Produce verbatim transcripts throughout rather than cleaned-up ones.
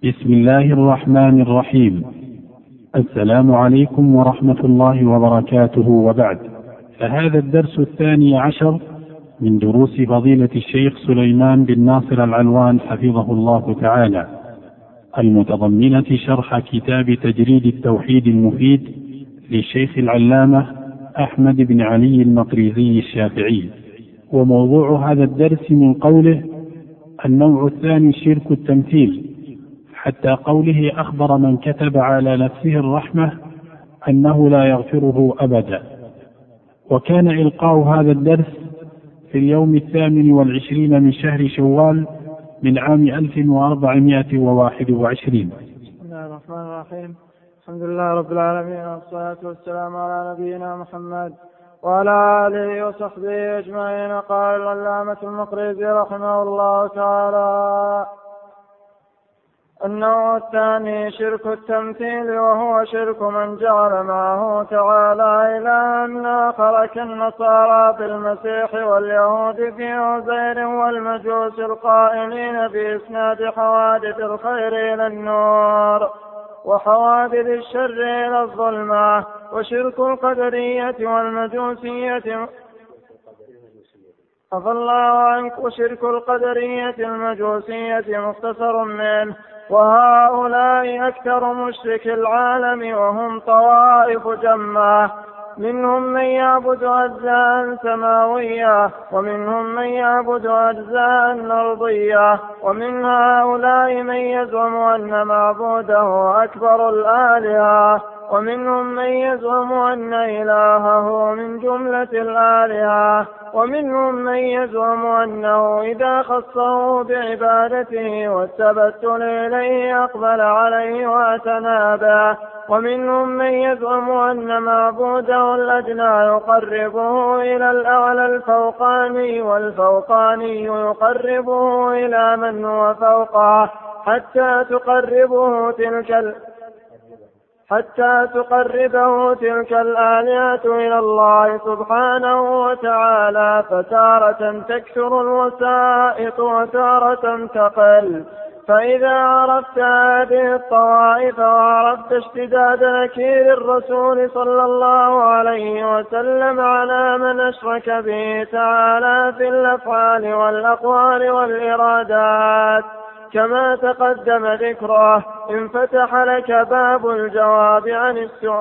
بسم الله الرحمن الرحيم. السلام عليكم ورحمة الله وبركاته، وبعد، فهذا الدرس الثاني عشر من دروس فضيلة الشيخ سليمان بن ناصر العلوان حفظه الله تعالى، المتضمنة شرح كتاب تجريد التوحيد المفيد للشيخ العلامة أحمد بن علي المقريزي الشافعي. وموضوع هذا الدرس من قوله النوع الثاني شرك التمثيل، حتى قوله أخبر من كتب على نفسه الرحمة أنه لا يغفره أبدا. وكان إلقاء هذا الدرس في اليوم الثامن والعشرين من شهر شوال من عام ألف وأربعمائة وواحد وعشرين. بسم الله الرحمن الرحيم. الحمد لله رب العالمين، والصلاة والسلام على نبينا محمد وعلى آله وصحبه أجمعين. قال العلامة المقريزي رحمه الله تعالى: النوع الثاني شرك التمثيل، وهو شرك من جعل معه تعالى إلها آخر كالنصارى في المسيح واليهود في عزير والمجوس القائلين بإسناد حوادث الخير إلى النور وحوادث الشر إلى الظلمة. وشرك القدرية والمجوسية عفى الله عنك وشرك القدرية المجوسية مختصر منه، وهؤلاء أكثر مشرك العالم، وهم طوائف جمة، منهم من يعبد أجزاء سماوية ومنهم من يعبد أجزاء أرضية، ومن هؤلاء من يزعم أن معبوده أكبر الآلهة، ومنهم من يزعم أن إلهه من جملة الآلهة، ومنهم من يزعم أنه إذا خصه بعبادته والتبتل إليه أقبل عليه واعتنى به، ومنهم من يزعم أن معبوده الأدنى يقربه إلى الأعلى الفوقاني، والفوقاني يقربه إلى من هو فوقه حتى تقربه تلك ال... حتى تقربه تلك الآلهة إلى الله سبحانه وتعالى، فتارة تكثر الوسائط وتارة تقل. فإذا عرفت هذه الطوائف وعرفت اشتداد نكير الرسول صلى الله عليه وسلم على من أشرك به تعالى في الأفعال والأقوال والإرادات كما تقدم ذكره، انفتح لك باب الجواب عن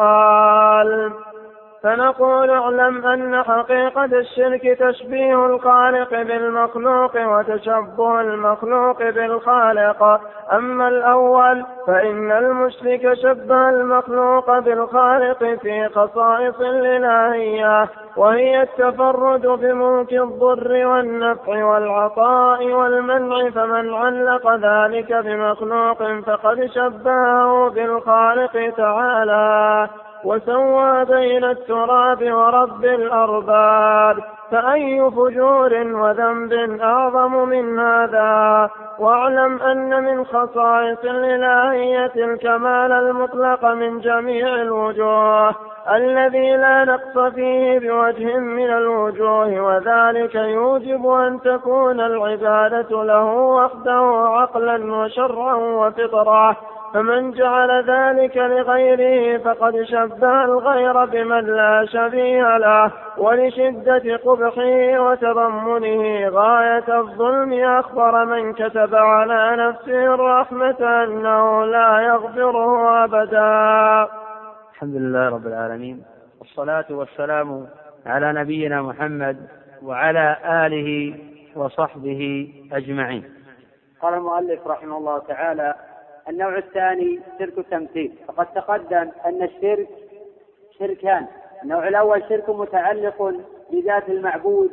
السؤال. فنقول: اعلم أن حقيقة الشرك تشبيه الخالق بالمخلوق وتشبه المخلوق بالخالق. أما الأول فإن المشرك شبه المخلوق بالخالق في خصائص الإلهية، وهي التفرد بملك الضر والنفع والعطاء والمنع، فمن علق ذلك بمخلوق فقد شبهه بالخالق تعالى وسوى بين التراب ورب الأرباب. فأي فجور وذنب أعظم من هذا؟ واعلم أن من خصائص الإلهية الكمال المطلق من جميع الوجوه الذي لا نقص فيه بوجه من الوجوه، وذلك يوجب أن تكون العبادة له وحده عقلا وشرعا وفطرة. فمن جعل ذلك لغيره فقد شبه الغير بمن لا شبيه له، ولشدة قبحه وتضمنه غاية الظلم أخبر من كتب على نفسه الرحمة أنه لا يغفره أبدا. الحمد لله رب العالمين، والصلاة والسلام على نبينا محمد وعلى آله وصحبه أجمعين. قال المؤلف رحمه الله تعالى: النوع الثاني شرك التمثيل. فقد تقدم أن الشرك شركان: النوع الأول شرك متعلق بذات المعبود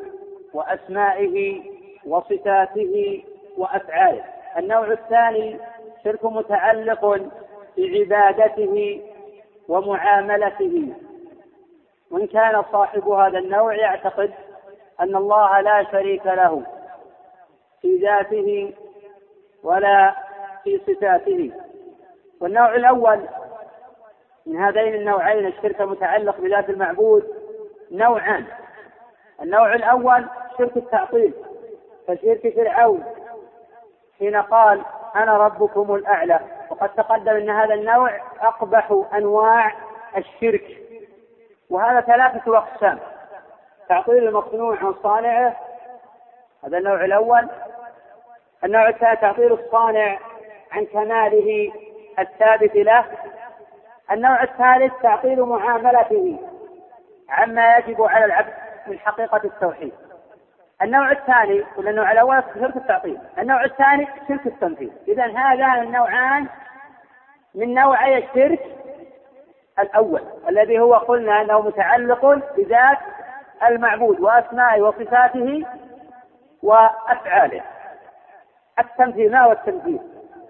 وأسمائه وصفاته وأفعاله. النوع الثاني شرك متعلق بعبادته ومعاملته، وإن كان صاحب هذا النوع يعتقد أن الله لا شريك له في ذاته ولا في صفاته. والنوع الأول من هذين النوعين الشرك المتعلق بذات المعبود نوعان: النوع الأول شرك التعطيل، فشرك فرعون حين قال أنا ربكم الأعلى. وقد تقدم أن هذا النوع أقبح أنواع الشرك، وهذا ثلاثة أقسام: تعطيل المصنوع عن صانعه، هذا النوع الأول. النوع الثاني تعطيل الصانع عن كماله الثابت له. النوع الثالث تعطيل معاملته عما يجب على العبد من حقيقة التوحيد. النوع الثاني والنوع الأول شرك التعطيل، النوع الثاني شرك التمثيل. إذن هذان النوعان من نوعي الشرك الأول الذي هو قلنا أنه متعلق بذات المعبود وأسمائه وصفاته وأفعاله. التمثيل، ما هو التمثيل؟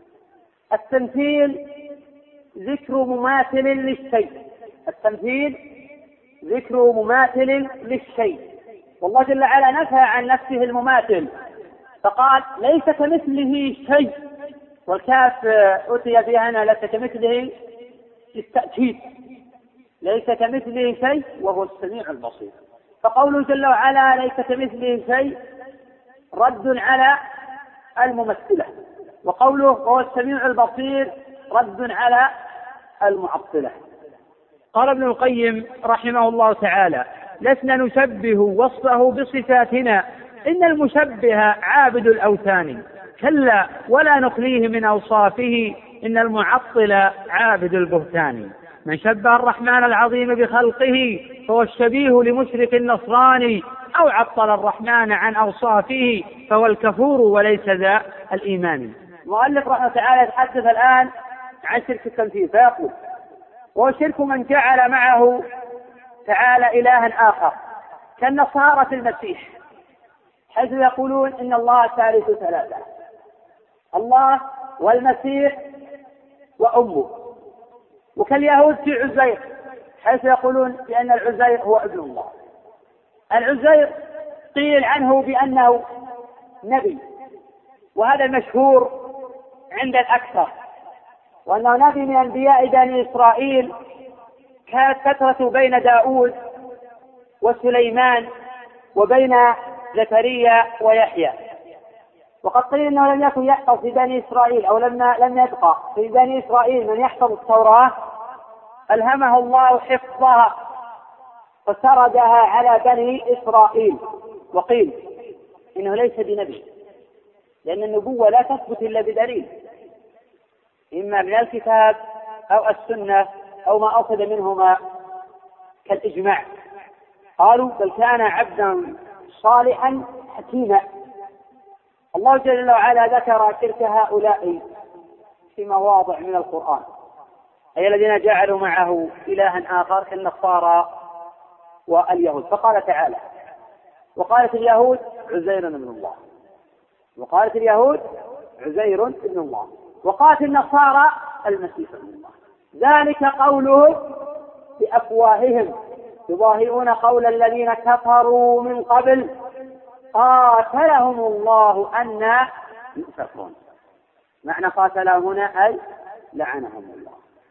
التمثيل ذكر مماثل للشيء. التمثيل ذكر مماثل للشيء، والله جل وعلا نفى عن نفسه المماثل فقال ليس كمثله شيء، والكاف أتي بها هنا ليس كمثله التأكيد، ليس كمثله شيء وهو السميع البصير. فقوله جل وعلا ليس كمثله شيء رد على الممثلة، وقوله وهو السميع البصير رد على المعطلة. قال ابن القيم رحمه الله تعالى: لسنا نشبه وصفه بصفاتنا، إن المشبه عابد الأوثان، كلا ولا نخليه من أوصافه، إن المعطل عابد البهتان. من شبه الرحمن العظيم بخلقه فهو الشبيه لمشرك النصراني، أو عطل الرحمن عن أوصافه فهو الكفور وليس ذا الإيمان. المؤلف رحمه تعالى يتحدث الآن عن شرك التمثيل فيقول: وهو شرك من جعل معه تعالى إلها آخر كالنصارى في المسيح، حيث يقولون إن الله ثالث ثلاثة، الله والمسيح وأمه. وكاليهود في عزير، حيث يقولون بأن العزير هو ابن الله. العزير قيل عنه بأنه نبي، وهذا المشهور عند الأكثر، وأنه نبي من أنبياء بني إسرائيل. كانت فترة بين داود وسليمان وبين زكريا ويحيى، وقد قيل أنه لم يكن يحفظ في بني إسرائيل أو لم لم يبقى في بني إسرائيل من يحفظ التوراة، ألهمه الله حفظها فسردها على بني إسرائيل. وقيل إنه ليس بنبي، لأن النبوة لا تثبت إلا بدليل، إما من الكتاب أو السنة أو ما أخذ منهما كالإجماع. قالوا بل كان عبدا صالحا حكيما. الله جل وعلا ذكر شرك هؤلاء في مواضع من القرآن، أي الذين جعلوا معه إلها آخر كالنصارى واليهود. فقال تعالى: وقالت اليهود عزير ابن الله، وقالت اليهود عزير ابن الله، وقالت النصارى المسيح ابن الله، ذلك قوله بأفواههم يظاهرون قول الذين كفروا من قبل قاتلهم الله أن يؤفكون. معنى قاتلهم هنا أي لعنهم الله.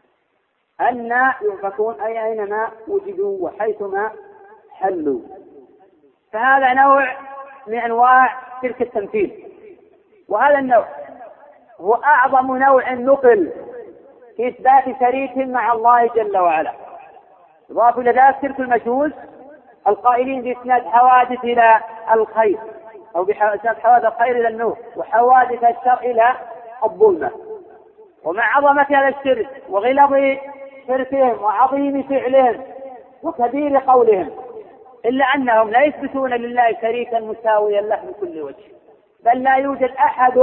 أن يؤفكون أي أينما وجدوا وحيثما حلوا. فهذا نوع من أنواع شرك التمثيل، وهذا النوع هو أعظم نوع نقل في إثبات شريك مع الله جل وعلا. يضاف إلى ذلك شرك المجوس القائلين بإسناد حوادث إلى الخير، أو بإسناد حوادث الخير إلى النور، وحوادث الشر إلى الظلمة. ومع عظمة هذا الشرك وغلظ شركهم وعظيم فعلهم وكبير قولهم، إلا أنهم لا يثبتون لله شريكا مساويا له من كل وجه، بل لا يوجد أحد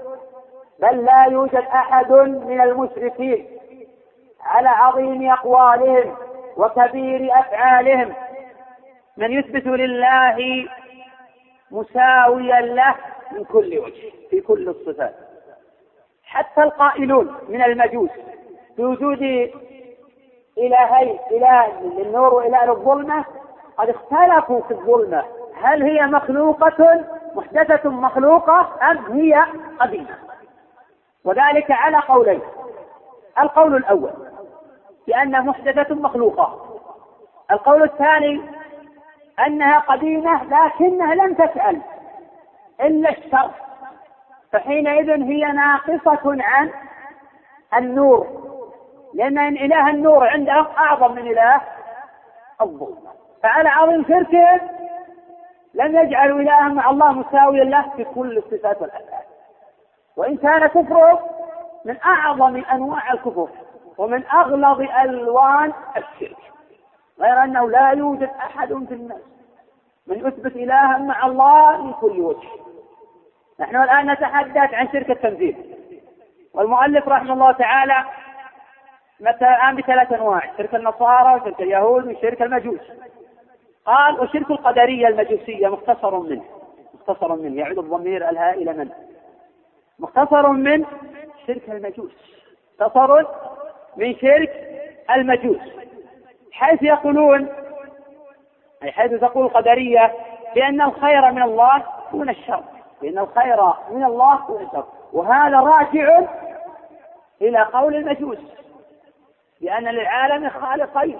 بل لا يوجد أحد من المشركين على عظيم أقوالهم وكبير أفعالهم من يثبت لله مساويا له من كل وجه في كل الصفات. حتى القائلون من المجوس بوجود إلهين، إله للنور وإله للظلمة، قد اختلفوا في الظلمة، هل هي مخلوقة محدثة مخلوقة أم هي قديمة؟ وذلك على قولين: القول الأول بأنها محدثة مخلوقة، القول الثاني أنها قديمة لكنها لم تفعل إلا الشر، فحينئذ هي ناقصة عن النور، لأن إله النور عندهم أعظم من إله الظلمة. فعلى عظيم شركهم لم يجعلوا إلها مع الله مساويا له في كل الصفات والأفعال، وإن كان كفرهم من أعظم أنواع الكفر ومن أغلظ ألوان الشرك، غير أنه لا يوجد أحد في الناس من يثبت إلها مع الله من كل وجه. نحن الآن نتحدث عن شرك التمثيل، والمؤلف رحمه الله تعالى مثلا الآن بثلاث أنواع: شرك النصارى وشرك اليهود وشرك المجوس. قال وشرك القدرية المجوسية مختصر منه، مختصر منه يعود الضمير الهاء إلى من؟ مختصر من شرك المجوس، مختصر من شرك المجوس، حيث يقولون أي حيث تقول القدرية بأن الخير من الله دون الشر، بأن الخير من الله دون الشر، وهذا راجع إلى قول المجوس بأن للعالم خالقين: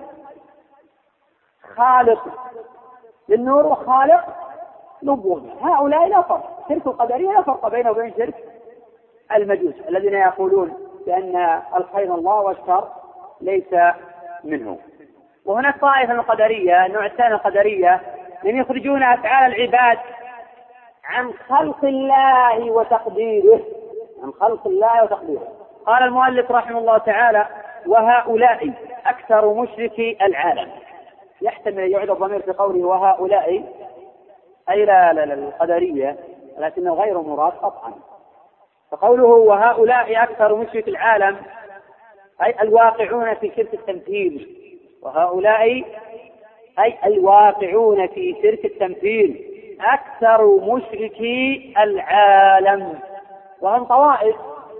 خالق للنور وخالق للظلمة. هؤلاء لا فرق، شرك القدرية لا فرق بينه وبين شرك المجوس الذين يقولون بأن الخير الله والشر ليس منه. وهناك طائفة من القدرية، النوع الثاني القدرية، من يخرجون أفعال العباد عن خلق الله وتقديره، عن خلق الله وتقديره. قال المؤلف رحمه الله تعالى: وهؤلاء أكثر مشركي العالم. يحتمل يعود الضمير في قوله وهؤلاء أي لا لا القدرية، لكنه غير مراد قطعا. فقوله وهؤلاء أكثر مشركي العالم أي الواقعون في شرك التمثيل، وهؤلاء أي الواقعون في شرك التمثيل أكثر مشركي العالم، وهم طوائف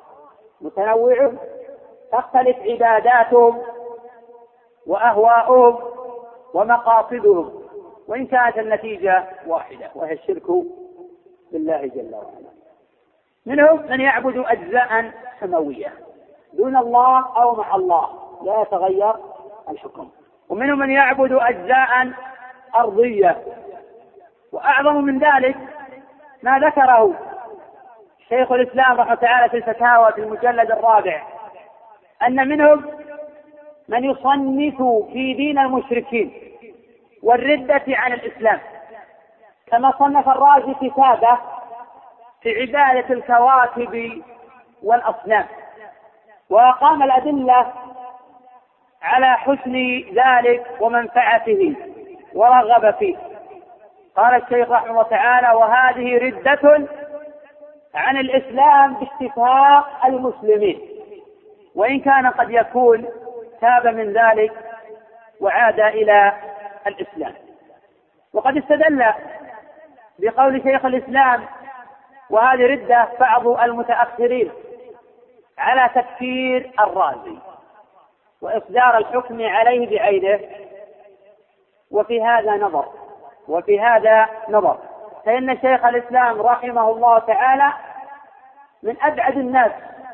متنوعة تختلف عباداتهم وأهواؤهم ومقاصدهم، وإن كانت النتيجة واحدة وهي الشرك بالله جل وعلا. منهم من يعبد أجزاء سماوية دون الله أو مع الله لا يتغير الحكم، ومنهم من يعبد أجزاء أرضية. وأعظم من ذلك ما ذكره شيخ الإسلام رحمه تعالى في الفتاوى في المجلد الرابع، أن منهم من يصنف في دين المشركين والردة عن الإسلام، كما صنف الرازي كتابه في عبادة الكواكب والأصنام، وأقام الأدلة على حسن ذلك ومنفعته ورغب فيه. قال الشيخ رحمه الله تعالى: وهذه ردة عن الإسلام باتفاق المسلمين، وإن كان قد يكون تاب من ذلك وعاد إلى الإسلام. وقد استدل بقول شيخ الإسلام وهذه ردة بعض المتأخرين على تكفير الرازي وإصدار الحكم عليه بعينه، وفي هذا نظر وفي هذا نظر فإن شيخ الإسلام رحمه الله تعالى من أبعد الناس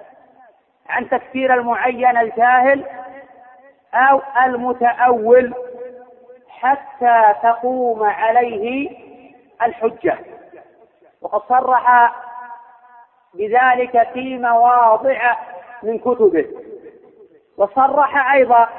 عن تكفير المعين الجاهل أو المتأول حتى تقوم عليه الحجة. وقد صرح بذلك في مواضع من كتبه، وصرح أيضا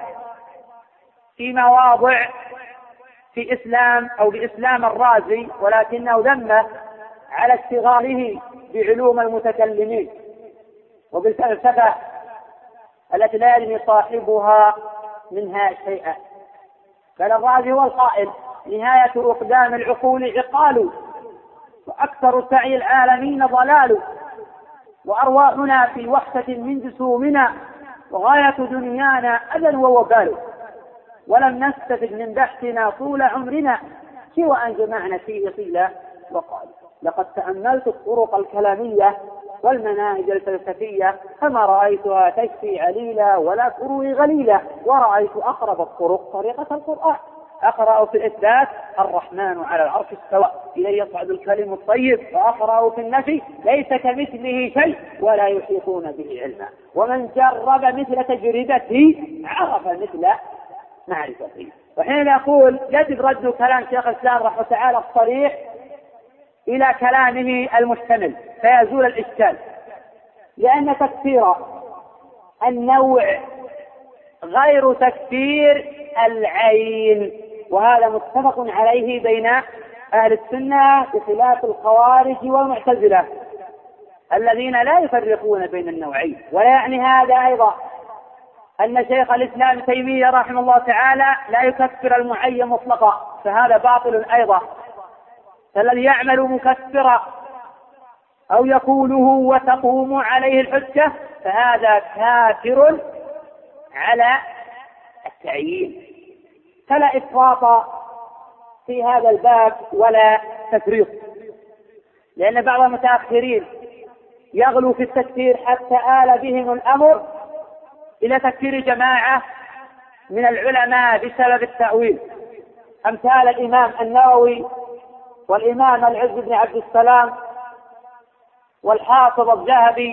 في مواضع في إسلام أو بإسلام الرازي، ولكنه ذمه على اشتغاله بعلوم المتكلمين وبالفلسفة التي لا يدري صاحبها منها شيئا. بل الرازي هو القائل: نهاية أقدام العقول عقال، وأكثر سعي العالمين ضلال، وأرواحنا في وحشة من جسومنا، وغاية دنيانا أذى ووبال، ولم نستفد من بحثنا طول عمرنا سوى أن جمعنا فيه قيل وقال. لقد تأملت الطرق الكلامية والمناهج الفلسفية فما رأيتها تشفي عليلا ولا تروي غليلا، ورأيت أقرب الطرق طريقة القرآن. أقرأ في الإثبات: الرحمن على العرش استوى، إليه يصعد الكلم الطيب. وأقرأ في النفي: ليس كمثله شيء ولا يحيطون به علما. ومن جرب مثل تجربته عرف مثل معرفته. وحين يقول يجب رد كلام شيخ الإسلام رحمه تعالى الصريح إلى كلامه المشتمل فيزول الإشكال، لأن تكفير النوع غير تكفير العين، وهذا متفق عليه بين أهل السنة بخلاف الخوارج والمعتزلة الذين لا يفرقون بين النوعين. ولا يعني هذا أيضا أن شيخ الإسلام ابن تيمية رحمه الله تعالى لا يكفر المعين مطلقا، فهذا باطل أيضا. فالذي يعمل مكفرا أو يقوله وتقوم عليه الحجة فهذا كافر على التعيين. فلا إفراط في هذا الباب ولا تفريط، لأن بعض المتأخرين يغلو في التكفير حتى آل بهم الأمر إلى تكفير جماعة من العلماء بسبب التأويل، أمثال الإمام النووي والإمام العز بن عبد السلام والحافظ الذهبي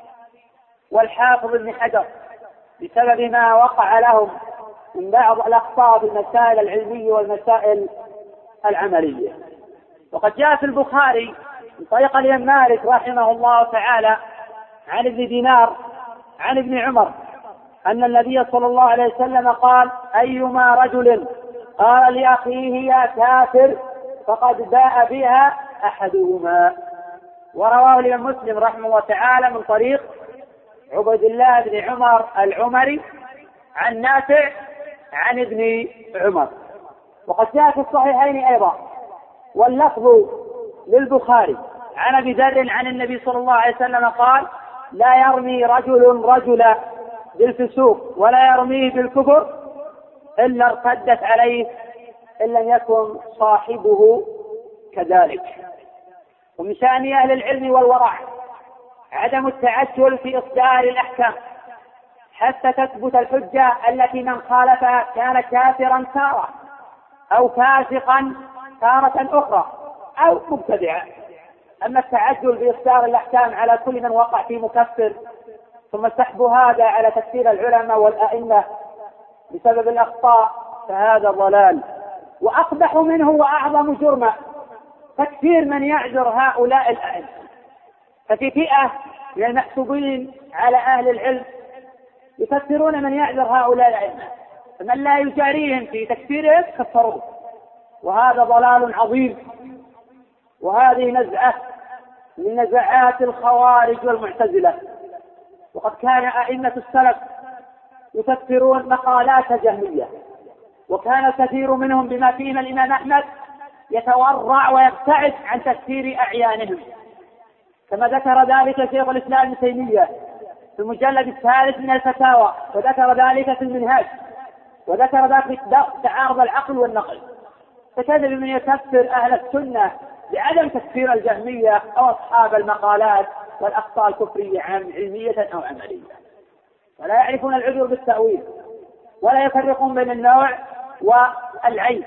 والحافظ ابن حجر، بسبب ما وقع لهم من بعض الأخطاء في المسائل العلمية والمسائل العملية. وقد جاء في البخاري من طريق الإمام مالك رحمه الله تعالى عن ابن دينار عن ابن عمر أن النبي صلى الله عليه وسلم قال: أيما رجل قال لأخيه يا كافر فقد باء بها أحدهما. ورواه الإمام مسلم رحمه الله تعالى من طريق عبد الله بن عمر العمري عن نافع عن ابن عمر. وقد جاء في الصحيحين أيضا واللفظ للبخاري عن أبي ذر عن النبي صلى الله عليه وسلم قال: لا يرمي رجل رجلا بالفسوق ولا يرميه بالكفر إلا ارتدت عليه إن لم يكن صاحبه كذلك. ومن شأن أهل العلم والورع عدم التعجل في إصدار الأحكام حتى تثبت الحجة التي من خالفها كان كافرا تارة أو فاسقا تارة أخرى أو مبتدعا. أما التعجل بإصدار الأحكام على كل من وقع في مكفر ثم سحب هذا على تكفير العلماء والأئمة بسبب الأخطاء فهذا ضلال. وأقبح منه وأعظم جرما تكفير من يعذر هؤلاء الأئمة. ففي فئة من المحسوبين على أهل العلم يكفرون من يعذر هؤلاء الأئمة، فمن لا يجاريهم في تكفيرهم كفروه، وهذا ضلال عظيم. وهذه نزعة من نزعات الخوارج والمعتزلة. وقد كان أئمة السلف يكفرون مقالات جهمية، وكان كثير منهم بما فيهم الإمام أحمد يتورع ويبتعد عن تكفير أعيانهم، كما ذكر ذلك شيخ الإسلام ابن تيمية في المجلد الثالث من الفتاوى، وذكر ذلك في المنهاج، وذكر ذلك في تعارض العقل والنقل. فكذب من يكفر أهل السنة لعدم تكفير الجهمية أو أصحاب المقالات والأخطاء الكفرية علمية أو عملية، ولا يعرفون العذر بالتأويل ولا يفرقون بين النوع والعين،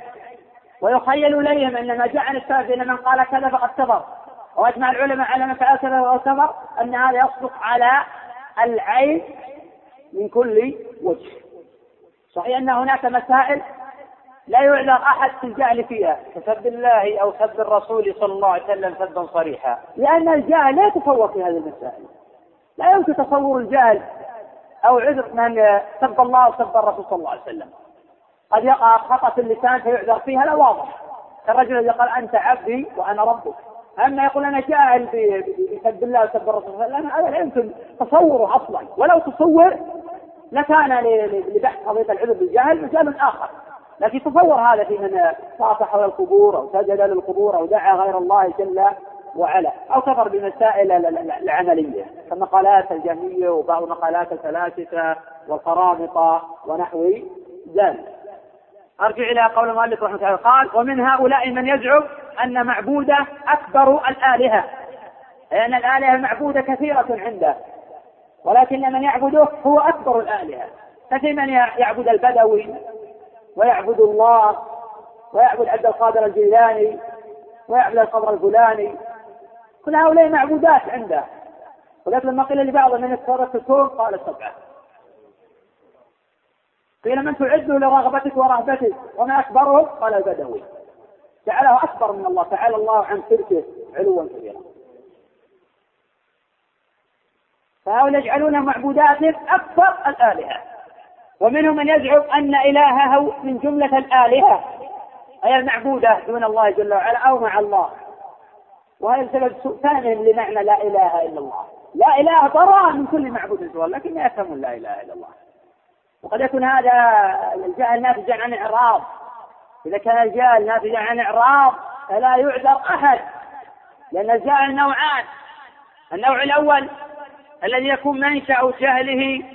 ويخيل إليهم أن ما جاء عن السلف أن من قال كذا فقد كفر، وأجمع العلماء على من فعل كذا فقد كفر، أن هذا يصدق على العين من كل وجه. صحيح أن هناك مسائل لا يعذر أحد في الجهل فيها كسب الله أو سب الرسول صلى الله عليه وسلم سبا صريحا، لأن الجهل لا يتصور في هذه المسائل، لا يمكن تصور الجهل أو عذر من سب الله وسب الرسول صلى الله عليه وسلم. قد يقع خطأ في اللسان فيعذر فيها، لا واضح، الرجل الذي قال أنت عبدي وأنا ربك. أما يقول أنا جاهل بسب الله وسب الرسول صلى الله عليه وسلم، هذا لا يمكن تصوره أصلا، ولو تصور لكان لبحث قضية العذر بالجهل مجال آخر. لكن تصور هذا في من طاف حول القبور أو سجد للقبور أو دعا غير الله جل وعلا أو كفر بمسائل العملية كمقالات الجهمية وبعض مقالات الفلاسفة والقرامطة ونحو ذلك. أرجع إلى قول المؤلف رحمه الله قال: ومن هؤلاء من يزعم أن معبوده أكبر الآلهة، لأن الآلهة المعبودة كثيرة عنده، ولكن من يعبده هو أكبر الآلهة. ففي من يعبد البدوي ويعبد الله ويعبد عبد القادر الجيلاني ويعبد القبر الفلاني، كل هؤلاء معبودات عنده. ولكن لما قيل لبعض من يتصرف الكون قال سبعة. قيل من تعد لرغبتك ورهبتك وما أكبرهم قال البدوي. جعله أكبر من الله، تعالى الله عن شركه علوا كبيرا. فهؤلاء يجعلون معبوداتهم أكبر الآلهة، ومنهم من يزعم أن إلهه من جملة الآلهة أي المعبودة دون الله جل وعلا أو مع الله، وهذا سبب سوء فهمهم لمعنى لا إله إلا الله. لا إله براء من كل معبود سوى الله، لكن لا يفهمون لا إله إلا الله. وقد يكون هذا الجهل ناتجا عن إعراض. إذا كان الجهل ناتجا عن إعراض فلا يعذر أحد، لأن الجهل نوعان. النوع الأول الذي يكون منشأ جهله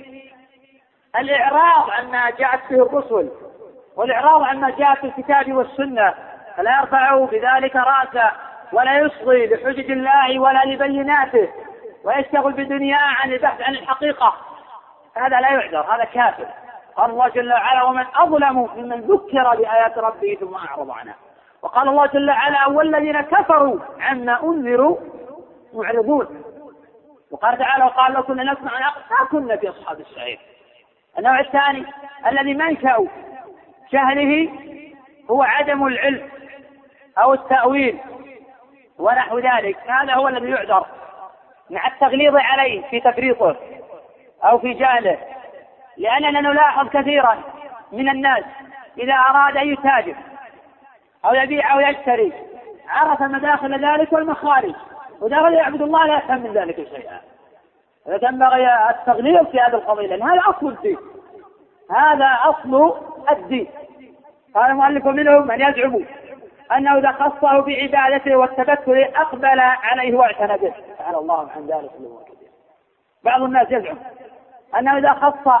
الإعراض عما جاءت به الرسل، والإعراض عما جاء في الكتاب والسنة، فلا يرفع بذلك رأسه ولا يصغي لحجج الله ولا لبيناته، ويشتغل بدنياه عن البحث عن الحقيقة، هذا لا يعذر، هذا كافر. قال الله جل وعلا: ومن أظلم ممن ذكر بآيات ربه ثم أعرض عنها. وقال الله جل وعلا: والذين كفروا عما أنذروا معرضون. وقال تعالى: وقال لو كنا نسمع ما كنا في أصحاب السعير. النوع الثاني الذي منشأ جهله هو عدم العلم أو التأويل ونحو ذلك، هذا هو الذي يعذر مع التغليظ عليه في تفريطه أو في جهله. لأننا نلاحظ كثيرا من الناس إذا أراد أن يتاجر أو يبيع أو يشتري عرف مداخل ذلك والمخارج، ودخل يعبد الله لا يفهم من ذلك شيئا. فينبغي التغليظ في هذا القضية، لأن هذا أصل الدين، هذا أصل الدين. قال المؤلف: منهم من يزعم أنه إذا خصه بعبادته والتبتل أقبل عليه واعتنى به. تعالى الله عن ذلك. بعض الناس يزعم أنه إذا خص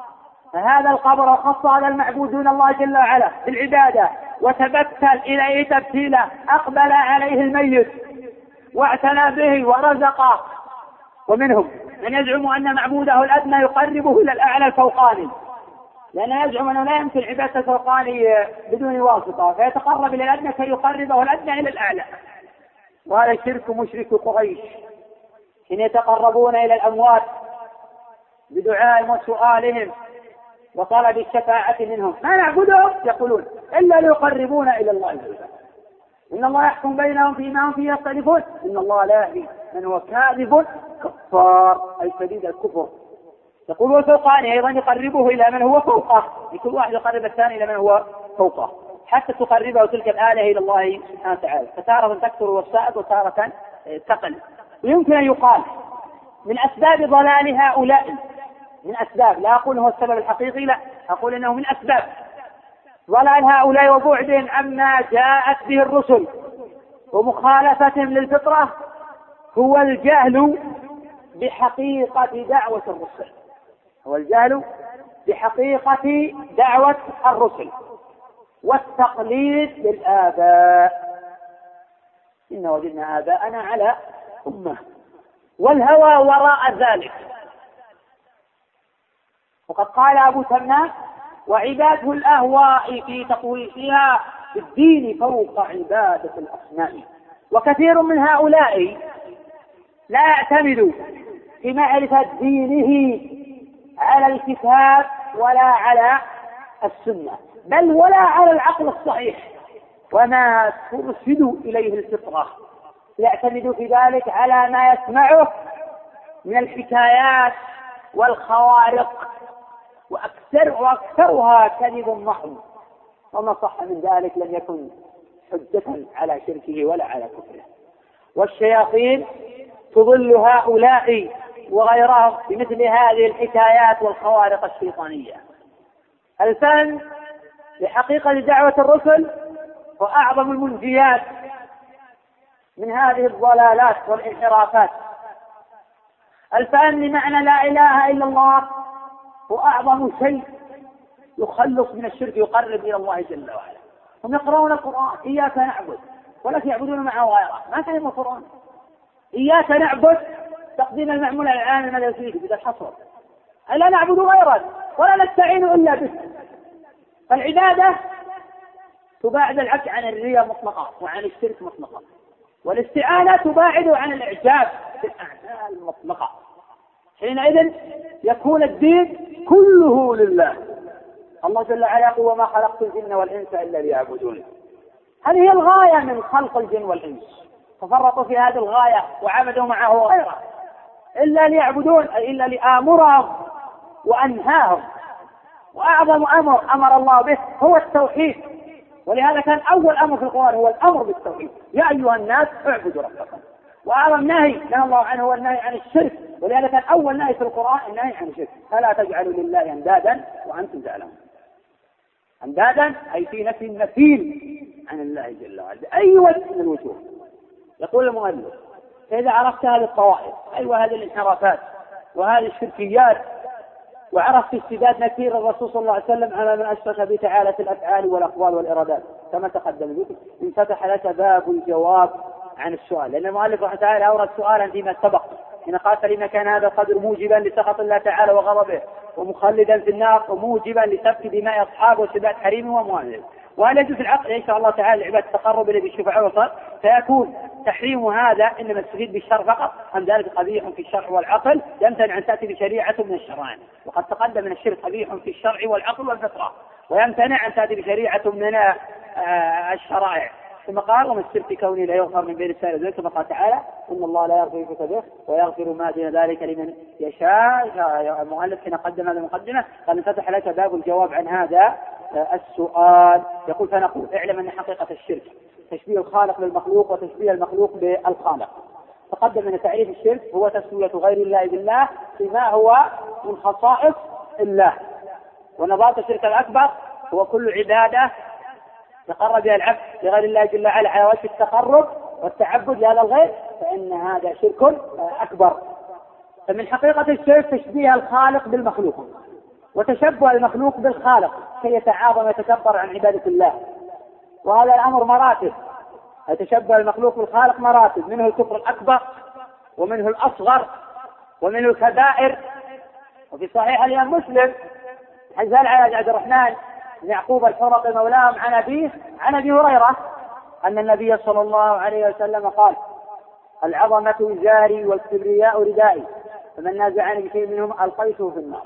هذا القبر وخص هذا المعبود دون الله جل وعلا بالعبادة وتبتل إليه تبتيلا أقبل عليه الميت واعتنى به ورزقه. ومنهم من يزعم أن معبوده الأدنى يقربه إلى الأعلى الفوقاني، لأنه يزعم أنه لا يمكن عبادة الفوقاني بدون واسطة، فيتقرب إلى الأدنى كي يقربه الأدنى إلى الأعلى. وهذا الشرك مشرك قريش حين يتقربون إلى الأموات بدعائهم وسؤالهم وطلب الشفاعة منهم، ما نعبدهم يقولون إلا ليقربونا إلى الله العزة. إن الله يحكم بينهم فيما هم فيه يختلفون إن الله لا يهدي من هو كاذب كفار، أي شديد الكفر. يقول والفوقاني أيضا يقربه إلى من هو فوقه، لكل واحد يقرب الثاني إلى من هو فوقه حتى تقربه تلك الآلة إلى الله سبحانه وتعالى، فتارة تكثر والسائد وتارة تقل. ويمكن أن يقال من أسباب ضلال هؤلاء، من أسباب، لا أقول هو السبب الحقيقي، لا أقول إنه من أسباب ضلال هؤلاء وبعدهم عما جاءت به الرسل ومخالفتهم للفطرة هو الجهل بحقيقة دعوة الرسل، هو الجهل بحقيقة دعوة الرسل والتقليد للآباء. إن وجدنا آباءنا على أمة، والهوى وراء ذلك. وقد قال أبو تمام: وعباده الأهواء في تقويفها بالدين فوق عبادة الأصنام. وكثير من هؤلاء لا يعتمد في معرفة دينه على الكتاب ولا على السنة، بل ولا على العقل الصحيح وما ترشد إليه الفطرة، يعتمد في ذلك على ما يسمعه من الحكايات والخوارق، وأكثر وأكثرها كذب محض، وما صح من ذلك لم يكن حجة على شركه ولا على كفره. والشياطين تضل هؤلاء وغيرهم بمثل هذه الحكايات والخوارق الشيطانية. الفهم لحقيقة دعوة الرسل وأعظم المنجيات من هذه الضلالات والانحرافات. الفهم لمعنى لا إله إلا الله هو أعظم شيء يخلص من الشرك يقرب إلى الله جل وعلا. هم يقرؤون القرآن إياك نعبد ولكن يعبدون معه غيره، ما فهم القرآن. إياك نعبد تقديم المعمول على العام ماذا يصير بذا الحصر، ألا نعبد غيره ولا نستعين إلا به. فالعبادة تباعد العبد عن الرياء مطلقا وعن الشرك مطلقا، والاستعانة تباعد عن الإعجاب بالأعمال مطلقا. حينئذ يكون الدين كله لله. الله جل وعلا يقول: وما خلقت الجن والإنس إلا ليعبدون. هذه هي الغاية من خلق الجن والإنس، تفرطوا في هذه الغاية وعبدوا معه غيره إلا ليعبدون، أي إلا لآمرهم وأنهاهم. وأعظم أمر أمر الله به هو التوحيد، ولهذا كان أول أمر في القرآن هو الأمر بالتوحيد، يا أيها الناس اعبدوا ربكم. وأعظم نهي نهى الله عنه هو النهي عن الشرك، ولهذا كان أول نهي في القرآن النهي عن الشرك، فلا تجعلوا لله أندادا وأنتم تعلمون. أندادا أي في نفي مثيل عن الله جل وعلا بأي وجه من الوجوه. يقول المؤلف: فإذا عرفت هذه الطوائف، أيوة هذه الانحرافات وهذه الشركيات، وعرفت استداد نكير الرسول صلى الله عليه وسلم على من أشرك به تعالى في الأفعال والأقوال والإرادات كما تقدم ذكر، انفتح لك باب الجواب عن السؤال، لأن المؤلف رحمه تعالى أورد سؤالا فيما سبق حين قال: فلما كان هذا القدر موجبا لسخط الله تعالى وغضبه ومخلدا في النار وموجبا لسفك دماء أصحابه وسبات حريمه وأمواله، وهل يجوز العقل إن شاء الله تعالى لعبادة التقرب إليه بالشفاعة والصلاة، فيكون تحريم هذا إنما استفيد بالشرع فقط، أم ذلك قبيح في الشرع والعقل يمتنع أن تأتي بشريعة من الشرعين؟ وقد تقدم من الشرك قبيح في الشرع والعقل والفطرة، ويمتنع أن تأتي بشريعة من الشرائع. ثم قال: ومن الشرك كوني لا يغفر من بين السائل ذلك، كما قال تعالى: إن الله لا يغفر يشرك به ويغفر ما دون ذلك لمن يشاء. المؤلف حين قدم هذه المقدمة قال: انفتح لك باب الجواب عن هذا السؤال. يقول: فنقول: اعلم أن حقيقة الشرك تشبيه الخالق بالمخلوق وتشبيه المخلوق بالخالق. تقدم أن تعريف الشرك هو تسوية غير الله بالله فيما هو من خصائص الله، ونظارة الشرك الأكبر هو كل عبادة تقرب بها العبد لغير الله جل وعلا على وجه التقرب والتعبد لهذا الغير، فإن هذا شرك أكبر. فمن حقيقة الشرك تشبيه الخالق بالمخلوق، وتشبه المخلوق بالخالق كي يتعاظم ويتكبر عن عبادة الله، وهذا الأمر مراتب. يتشبه المخلوق بالخالق مراتب، منه الكفر الأكبر ومنه الأصغر ومنه الكبائر. وفي صحيح الإمام مسلم حديث على عبد الرحمن بن يعقوب الحرقي مولاهم عن أبيه عن أبي هريرة أن النبي صلى الله عليه وسلم قال: العظمة إزاري والكبرياء ردائي، فمن نازعني بشيء منهم ألقيته في النار.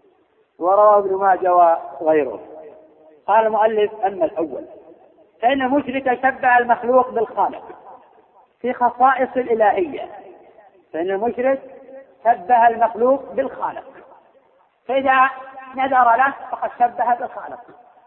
ورواه ابن ماجه وغيره. قال المؤلف: أما الأول فإن المشرك شبه المخلوق بالخالق في خصائص الإلهية، فإن المشرك شبه المخلوق بالخالق، فإذا نذر له فقد شبه بالخالق،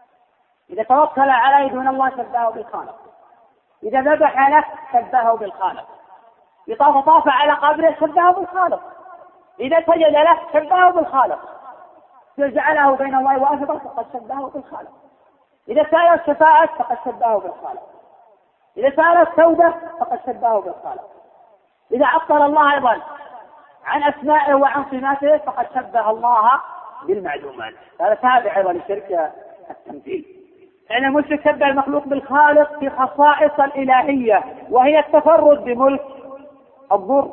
إذا توكل عليه دون الله شبهه بالخالق، إذا ذبح له شبهه بالخالق، إذا طاف على قبره شبهه بالخالق، إذا سجد له شبهه بالخالق، إذا جعله بين الله وأسره فقد شبهه بالخالق، إذا سأل الشفاعة فقد شبهه بالخالق، إذا سأل التوبة فقد شبهه بالخالق، إذا عطل الله أيضا عن أسمائه وعن صفاته فقد شبه الله بالمعلومات. هذا تابع أيضا لشرك التمثيل. لأن المشرك شبه المخلوق بالخالق في خصائص الإلهية، وهي التفرد بملك الضر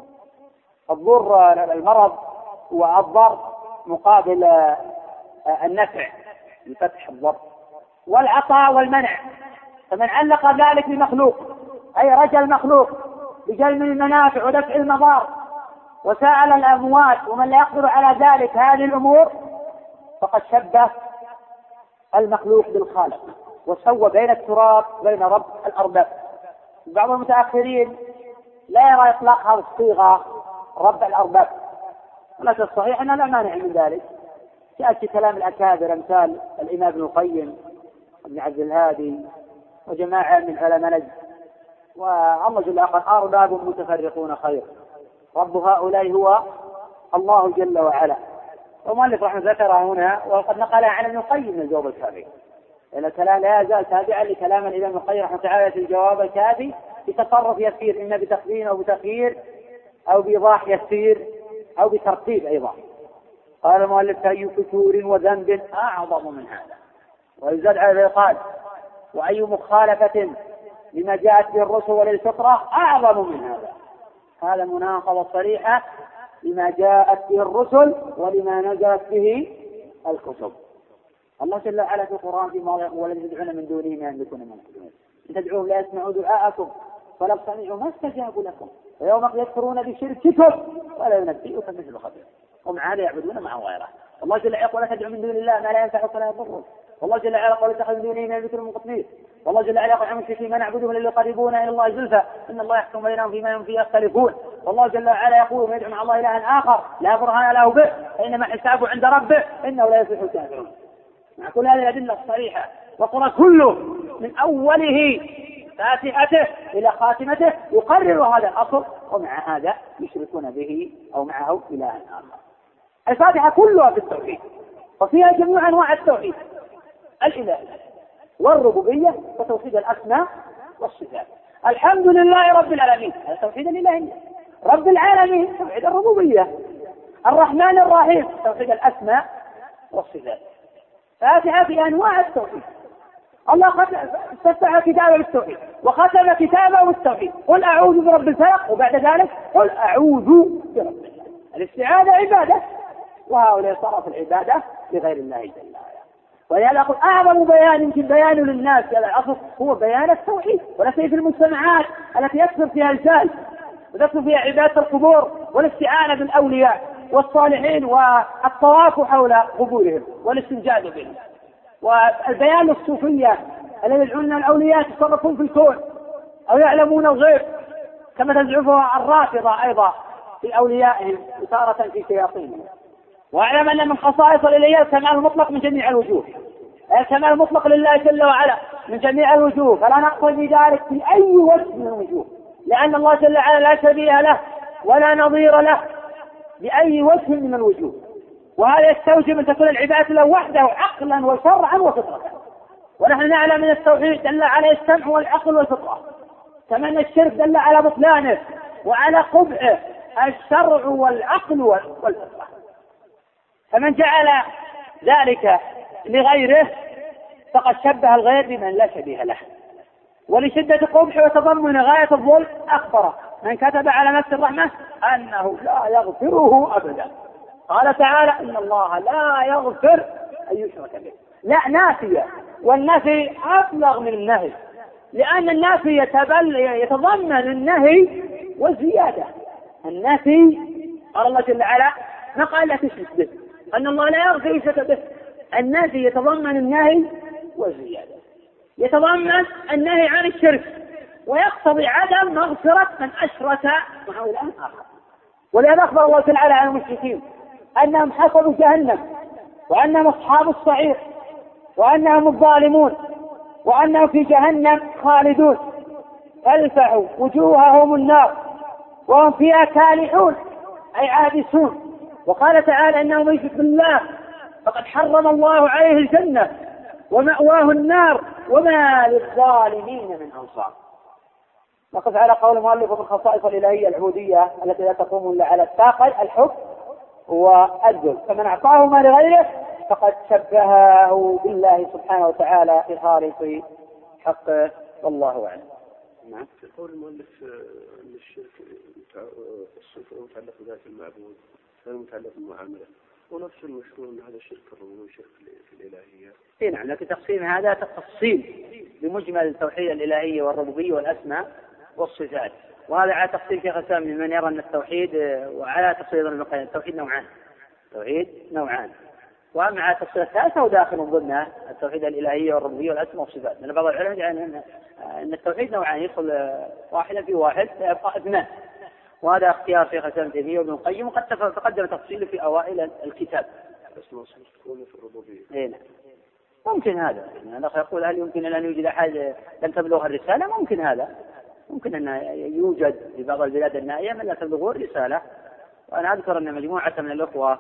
الضر المرض والضر مقابل النفع بفتح الضر، والعطاء والمنع. فمن علق ذلك بمخلوق أي رجى المخلوق بجلب المنافع ودفع المضار، وسأل الأموات ومن لا يقدر على ذلك هذه الأمور، فقد شبه المخلوق بالخالق وسوى بين التراب بين رب الأرباب. بعض المتأخرين لا يرى إطلاق هذه الصيغة رب الأرباب، ولكن الصحيح أنه لا مانع من ذلك. جاءت في كلام الأكابر أمثال الإمام ابن القيم وابن عبد الهادي وجماعة من علماء نجد، والله جل وعلا: أرباب متفرقون خير، رب هؤلاء هو الله جل وعلا. ومؤلف رحمه ذكرها هنا، وقد نقلها عن ابن القيم من الجواب الكافي، لأن الكلام لا يزال تابعا لكلام الإمام ابن القيم رحمه تعالى في الجواب الكافي بتصرف يسير، إما بتقديم أو بتخيير أو بإيضاح يسير أو بترتيب أيضا. قال المؤلف: فأي فتور وذنب أعظم من هذا؟ ويزاد على قال: وأي مخالفة لما جاءت به الرسل وللفطرة أعظم من هذا؟ هذا مناقضة صريحة لما جاءت به الرسل ولما نزلت به الكتب. الله جل وعلا في القرآن في موضع: والذين يدعون من دونه ما يملكون من الحكمة، إن تدعوهم لا يسمعوا دعاءكم ولو سمعوا ما استجابوا لكم، ويوم يكفرون بشرككم ولا ينبئك مثل خبير. هم عادة يعبدون مع غيره. الله جل وعلا يقول: لا تدعوا من دون الله ما لا ينفعك ولا يضرك، والله جل وعلا قال اتخذوا من دونه من ذكر من قطمير. والله جل وعلا يقول عن المشركين ما نعبدهم الا ليقربونا الى الله زلفى ان الله يحكم بينهم فيما هم فيه يختلفون. والله جل وعلا يقول من يدعو مع الله الها اخر لا برهان له به فانما حسابه عند ربه انه لا يفلح الكافرون. مع كل هذه الادله الصريحه والقران كله من اوله فاتحته الى خاتمته يقرر هذا الاصل، ومع هذا يشركون به او معه الها اخر. الفاتحه كلها في التوحيد وفيها جميع انواع التوحيد الالهي والربوبيه وتوحيد الاسماء والصفات. الحمد لله رب العالمين هذا توحيد الالهيه، رب العالمين توحيد الربوبيه، الرحمن الرحيم توحيد الاسماء والصفات. فاتحه في انواع التوحيد. الله استفتح كتابه بالتوحيد وختم كتابه بالتوحيد، قل اعوذ برب الفلق وبعد ذلك قل اعوذ برب الناس. الاستعاذه عباده، وهؤلاء صرف العباده لغير الله جل وعلا. ولهذا أقول أعظم بيان يمكن بيانه للناس في هذا العصر هو بيان التوحيد، ولا سيء في المجتمعات التي يكثر فيها الجهل وتكثر فيها عبادة القبور والاستعانة بالأولياء والصالحين والطواف حول قبورهم والاستنجاد بهم، والبيان الصوفية الذين يدعون الأولياء يتصرفون في الكون أو يعلمون الغيب كما تزعمها الرافضة أيضا في أوليائهم وتارة في شياطينهم. واعلم ان من خصائص الالهيه الكمال المطلق من جميع الوجوه، الكمال المطلق لله جل وعلا من جميع الوجوه، فلا نقصد بذلك في اي وجه من الوجوه، لان الله جل وعلا لا شبيه له ولا نظير له باي وجه من الوجوه، وهذا يستوجب ان تكون العباده له وحده عقلا وشرعا وفطره. ونحن نعلم من التوحيد دل على السمع والعقل والفطره، كما ان الشرك دل على بطلانه وعلى قبحه الشرع والعقل والفطره. فمن جعل ذلك لغيره فقد شبه الغير بمن لا شبيه له. ولشدة قبح وتضمن غاية الظلم أخبر من كتب على نفس الرحمة أنه لا يغفره أبدا. قال تعالى إن الله لا يغفر أن يشرك به. لا نافية، والنفي أبلغ من النهي، لأن النافي يتضمن النهي والزيادة. النفي قال الله جل وعلا ما قال لا تشرك به، أن الله لا يغفر يشرك به. النفي يتضمن النهي والزيادة، يتضمن النهي عن الشرك ويقتضي عدم مغفرة من أشرك معه إلها آخر. ولهذا أخبر الله تعالى عن المشركين أنهم حصلوا جهنم، وأنهم أصحاب الصعير، وأنهم الظالمون، وأنهم في جهنم خالدون تلفح وجوههم النار وهم فيها كالحون أي عابسون. وقال تعالى إنه من يشرك بالله فقد حرم الله عليه الجنة ومأواه النار وما للظالمين من أنصار. نقف على قول المؤلف من خصائص الإلهية العبودية التي لا تقوم إلا على الساقين الحب والذل، فمن أعطاهما لغيره فقد شبهه بالله سبحانه وتعالى في خالص حقه، والله أعلم. نعم. في قول المؤلف أن الشرك الصفة متعلق بذات المعبود هذا متعلق بالمعاملة، ونفس المشهور أن هذا شرك الربوبية وشرك في الإلهية. إيه نعم، لكن تقسيم هذا تفصيل بمجمل توحيد الإلهية والربوبية والأسماء والصفات، وهذا على تفصيل شيخ الإسلام من يرى أن التوحيد، وعلى تفصيل ابن القيم التوحيد نوعان، التوحيد نوعان، ومع تفصيل الثالثة وداخل ضمنها التوحيد الإلهية والربوبية والأسماء والصفات، لأن بعض العلماء يعني أن التوحيد نوعان يدخل واحدا في واحد فيبقى اثنان، وهذا اختيار شيخ الإسلام ابن تيمية وابن القيم، وقد تقدم تفصيله في أوائل الكتاب. إيه نعم. ممكن هذا، يعني الأخ يقول هل يمكن أن يوجد أحد لم تبلغ الرسالة؟ ممكن هذا، ممكن أن يوجد في بعض البلاد النائية من لا تبلغه الرسالة. وأنا أذكر أن مجموعة من الأخوة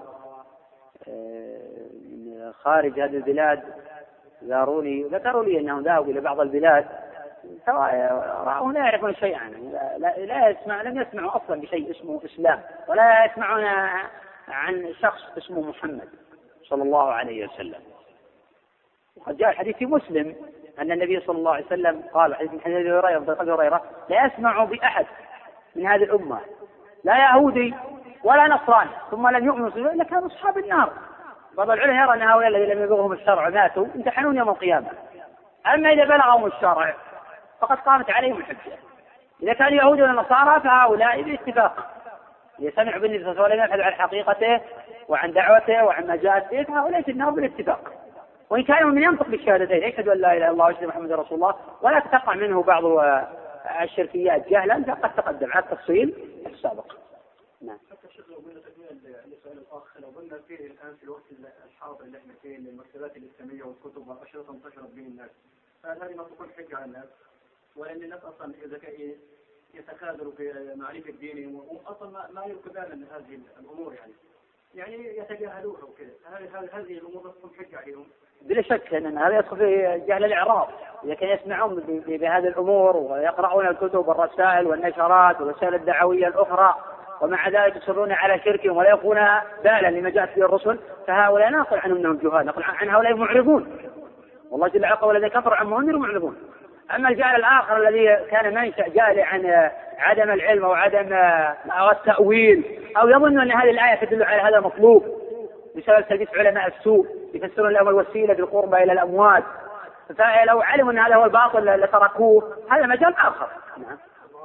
خارج هذه البلاد زاروني ذكروا لي أنهم ذهبوا إلى بعض البلاد رأوا لا يعرفون شيئا، لا, لا يسمع لم يسمعوا أصلا بشيء اسمه إسلام، ولا يسمعون عن شخص اسمه محمد صلى الله عليه وسلم. وقد جاء الحديث في مسلم أن النبي صلى الله عليه وسلم قال حديث من حديث أبي هريرة لا يسمع بأحد من هذه الأمة لا يهودي ولا نصراني ثم لم يؤمنوا إلا كانوا أصحاب النار. بعض العلماء يرى أن هؤلاء الذين لم يبلغهم الشرع ماتوا امتحنون يوم القيامة، أما إذا بلغهم الشرع فقد قامت عليهم الحجة. إذا كانوا يهود ولا نصارى فهؤلاء باتفاق إذا سمعوا بالنبي صلى الله عليه وسلم يبحثوا عن حقيقته وعن دعوته وعن ما جاءت به فهؤلاء في النار بالاتفاق، وإن كان من ينطق بالشهادتين يشهد أن لا إله إلا الله وأشهد محمد رسول الله ولا تقع منه بعض الشركيات جهلا فقد تقدم على التفصيل السابق. نعم. حتى الشيخ لو قلنا تكميل لسؤال الأخ لو قلنا فيه الآن في الوقت الحاضر اللي احنا فيه للمكتبات الإسلامية والكتب والأشرطة انتشرت بين الناس، فهل هذه ما تكون حجة على الناس؟ وأن الناس أصلا إذا يتكاثروا في معرفة دينهم وأصلا ما ما يركبان لهذه الأمور يعني يعني يتجاهلوها وكذا، هل هذه الأمور تكون حجة عليهم؟ بلا شك أن هذا يدخل في جهل الإعراب. إذا كانوا يسمعون بهذه الأمور ويقرؤون الكتب والرسائل والنشرات والرسائل الدعوية الأخرى ومع ذلك يصرون على شركهم ولا يكون بالا لما جاءت به الرسل، فهؤلاء نقل عنهم أنهم جهال، نقل عن هؤلاء معرضون. والله جل وعلا قال الذين كفروا عما أنذروا معرضون. أما الجهل الآخر الذي كان منشأ جهل عن عدم العلم أو عدم أو التأويل أو يظن أن هذه الآية تدل على هذا مطلوب بسبب تلبيس علماء السوء يفسرون لهم الوسيلة بالقربة إلى الأموات، فلو علموا أن هذا هو الباطل لتركوه، هذا مجال آخر. نعم.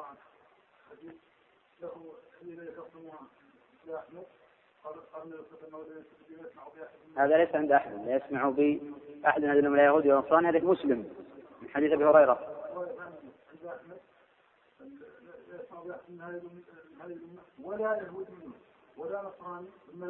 هذا ليس عند أحد لا يسمع به أحد من هذول اليهود والنصارى، هذا مسلم من حديث أبي هريرة. ولا يهود منه ولا نصراني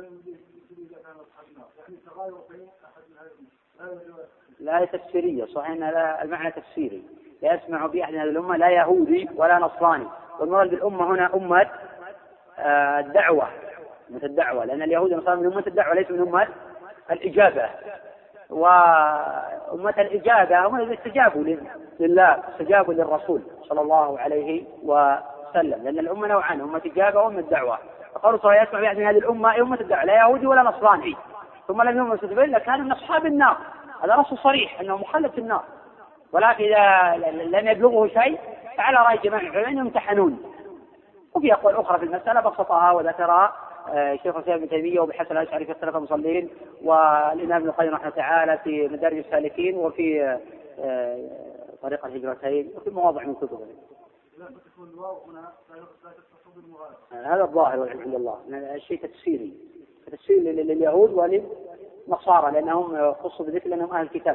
يعني تغاير بين أحد من لا تفسيرية صحيح أن لا المعنى تفسيري، لا يسمع بأحد من هذه الأمة لا يهودي ولا نصراني. والمراد بالأمة هنا أمة الدعوة، أمة الدعوة، لأن اليهود والنصارى من أمة الدعوة ليس من أمة الإجابة. وأمة الإجابة هم الذين استجابوا لله، استجابوا للرسول صلى الله عليه وسلم، لأن الأمة نوعان، أمة إجابة وأمة الدعوة. فقالوا صلى يسمع بأحد من هذه الأمة أي أمة الدعوة لا يهودي ولا نصراني. ثم لم يؤمنوا إلا كانوا من أصحاب النار، هذا نص صريح أنه مخلد في النار. ولكن إذا لم يبلغه شيء فعلى رأي جماعة العلماء يمتحنون. وفي أقوال أخرى في المسألة بسطها وذكرها شيخ الإسلام ابن تيمية وبحسن الأشعري في اختلاف المصلين، والإمام ابن القيم رحمه تعالى في مدارج السالكين، وفي طريق الهجرتين، وفي مواضع من كتبه. هذا الظاهر والعلم عند الله، الشيء تفسيري تفسير لليهود وللنصارى لأنهم خصوا بذكر لأنهم أهل الكتاب.